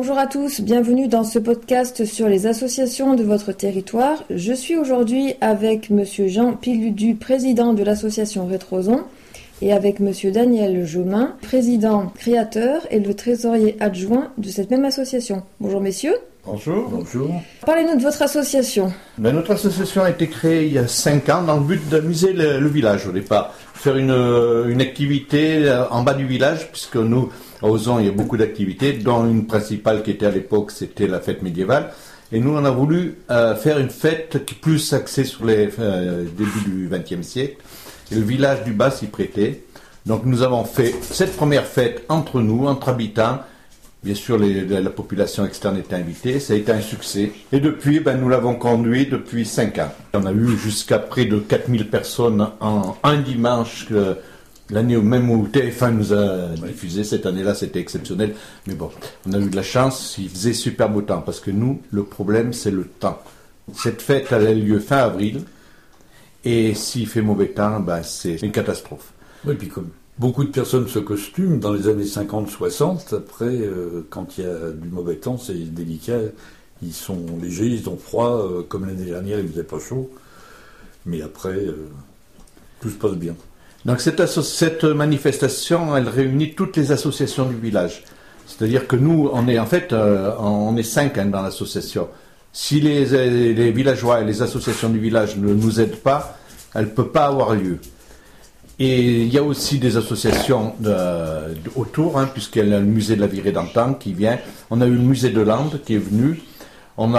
Bonjour à tous, bienvenue dans ce podcast sur les associations de votre territoire. Je suis aujourd'hui avec Monsieur Jean Piludu, président de l'association Rétroson, et avec Monsieur Daniel Jomain, président créateur et le trésorier adjoint de cette même association. Bonjour messieurs. Bonjour. Bonjour. Parlez-nous de votre association. Notre association a été créée il y a 5 ans dans le but d'amuser le village au départ. Faire une activité en bas du village, puisque nous, à Ozon, il y a beaucoup d'activités, dont une principale qui était à l'époque, c'était la fête médiévale. Et nous, on a voulu faire une fête qui est plus axée sur les débuts du XXe siècle. Et le village du bas s'y prêtait. Donc nous avons fait cette première fête entre nous, entre habitants. Bien sûr, la population externe était invitée, ça a été un succès. Et depuis, nous l'avons conduit depuis 5 ans. On a eu jusqu'à près de 4000 personnes en un dimanche, l'année même où TF1 nous a diffusé. Cette année-là, c'était exceptionnel. Mais bon, on a eu de la chance, il faisait super beau temps, parce que nous, le problème, c'est le temps. Cette fête, elle a lieu fin avril, et s'il fait mauvais temps, c'est une catastrophe. Oui, puis comme beaucoup de personnes se costument dans les années 50-60, après, quand il y a du mauvais temps, c'est délicat. Ils sont légers, ils ont froid, comme l'année dernière, il faisait pas chaud. Mais après, tout se passe bien. Donc cette manifestation, elle réunit toutes les associations du village. C'est-à-dire que nous, on est 5 dans l'association. Si les villageois et les associations du village ne nous aident pas, elle ne peut pas avoir lieu. Et il y a aussi des associations autour, puisqu'il y a le musée de la Virée d'antan qui vient. On a eu le musée de Landes qui est venu. On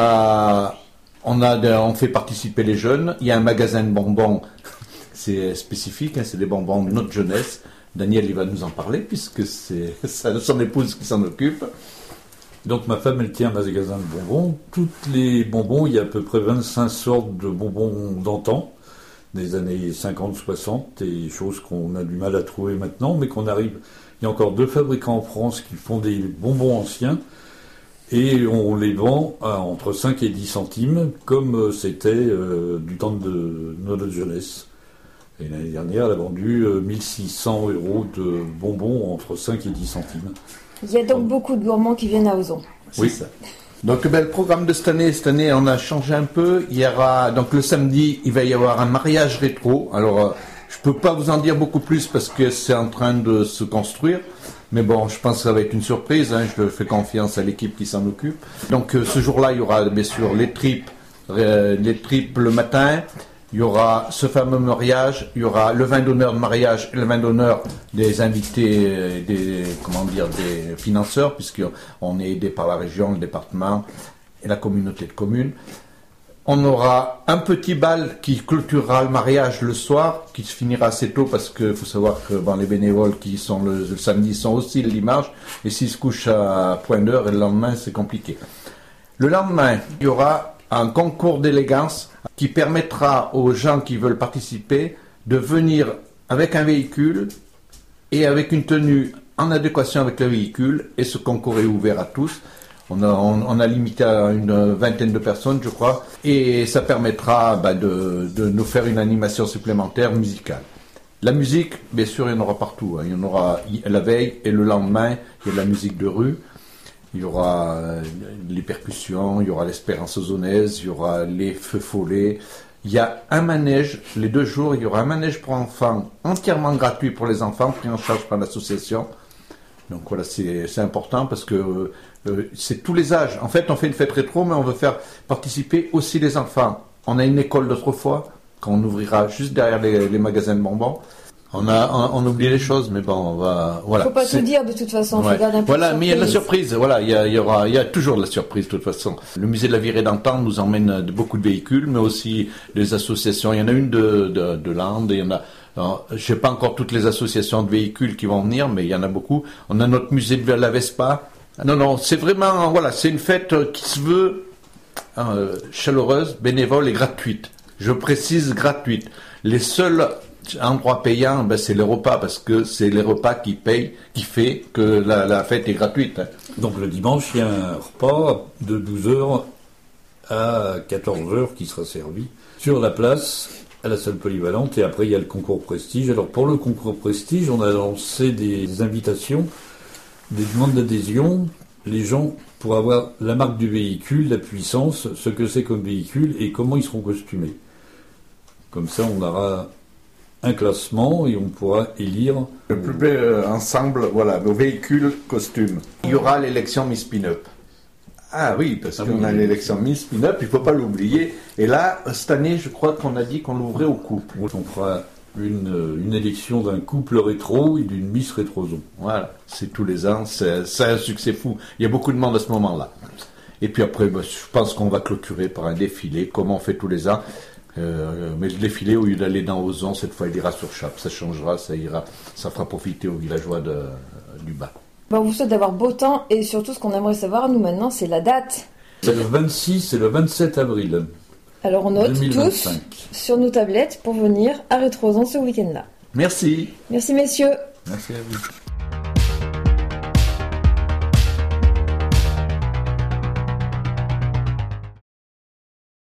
fait participer les jeunes. Il y a un magasin de bonbons, c'est spécifique, c'est des bonbons de notre jeunesse. Daniel, il va nous en parler, puisque c'est son épouse qui s'en occupe. Donc ma femme, elle tient un magasin de bonbons. Toutes les bonbons, il y a à peu près 25 sortes de bonbons d'antan, des années 50-60, et choses qu'on a du mal à trouver maintenant, mais qu'on arrive. Il y a encore 2 fabricants en France qui font des bonbons anciens, et on les vend entre 5 et 10 centimes, comme c'était du temps de notre jeunesse. Et l'année dernière, elle a vendu 1600 € de bonbons entre 5 et 10 centimes. Il y a donc beaucoup de gourmands qui viennent à Ozon. Oui, ça. Donc le programme de cette année, on a changé un peu. Il y aura, donc le samedi, il va y avoir un mariage rétro. Alors, je peux pas vous en dire beaucoup plus parce que c'est en train de se construire. Mais bon, je pense que ça va être une surprise. Je fais confiance à l'équipe qui s'en occupe. Donc ce jour-là, il y aura bien sûr les tripes le matin. Il y aura ce fameux mariage, il y aura le vin d'honneur de mariage et le vin d'honneur des invités, des financeurs, puisqu'on est aidé par la région, le département et la communauté de communes. On aura un petit bal qui clôturera le mariage le soir, qui se finira assez tôt parce qu'il faut savoir que les bénévoles qui sont le samedi sont aussi le dimanche, et s'ils se couchent à point d'heure, et le lendemain c'est compliqué. Le lendemain, il y aura un concours d'élégance qui permettra aux gens qui veulent participer de venir avec un véhicule et avec une tenue en adéquation avec le véhicule, et ce concours est ouvert à tous. On a limité à une 20aine de personnes, je crois, et ça permettra de nous faire une animation supplémentaire musicale. La musique, bien sûr, il y en aura partout. Il y en aura la veille et le lendemain, il y a de la musique de rue. Il y aura les percussions, il y aura l'espérance ozonnaise, il y aura les feux follets. Il y a un manège, les 2 jours, il y aura un manège pour enfants entièrement gratuit pour les enfants, pris en charge par l'association. Donc voilà, c'est important parce que c'est tous les âges. En fait, on fait une fête rétro, mais on veut faire participer aussi les enfants. On a une école d'autrefois, qu'on ouvrira juste derrière les magasins de bonbons. On oublie les choses, mais bon, on va, voilà. Faut pas tout dire de toute façon, faut garder un peu voilà, de mais il y a de la surprise, voilà, il y a toujours de la surprise de toute façon. Le musée de la Virée d'antan nous emmène beaucoup de véhicules, mais aussi des associations. Il y en a une de Landes, et il y en a, je sais pas encore toutes les associations de véhicules qui vont venir, mais il y en a beaucoup. On a notre musée de la Vespa. Non, c'est vraiment, voilà, c'est une fête qui se veut chaleureuse, bénévole et gratuite. Je précise gratuite. Les seuls endroits payants, c'est les repas, parce que c'est les repas qui payent, qui fait que la fête est gratuite. Donc le dimanche, il y a un repas de 12h à 14h qui sera servi sur la place à la salle polyvalente, et après il y a le concours prestige. Alors pour le concours prestige, on a lancé des invitations, des demandes d'adhésion les gens pour avoir la marque du véhicule, la puissance, ce que c'est comme véhicule et comment ils seront costumés. Comme ça, on aura un classement et on pourra élire Le plus ensemble, voilà, nos véhicules, costumes. Il y aura l'élection Miss Pin-Up. Ah oui, parce qu'on a l'élection Miss Pin-Up, il ne faut pas l'oublier. Et là, cette année, je crois qu'on a dit qu'on l'ouvrait au couple. On fera une élection d'un couple rétro et d'une Miss Rétroson. Voilà, c'est tous les ans, c'est un succès fou. Il y a beaucoup de monde à ce moment-là. Et puis après, je pense qu'on va clôturer par un défilé, comme on fait tous les ans. Mais le défilé, au lieu d'aller dans Ozon, cette fois, il ira sur Chape. Ça changera, ça ira, ça fera profiter aux villageois du bas. On vous souhaite d'avoir beau temps et surtout ce qu'on aimerait savoir, nous maintenant, c'est la date. C'est le 26 et le 27 avril. Alors on note 2025. tous sur nos tablettes pour venir à Rétroson ce week-end-là. Merci. Merci messieurs. Merci à vous.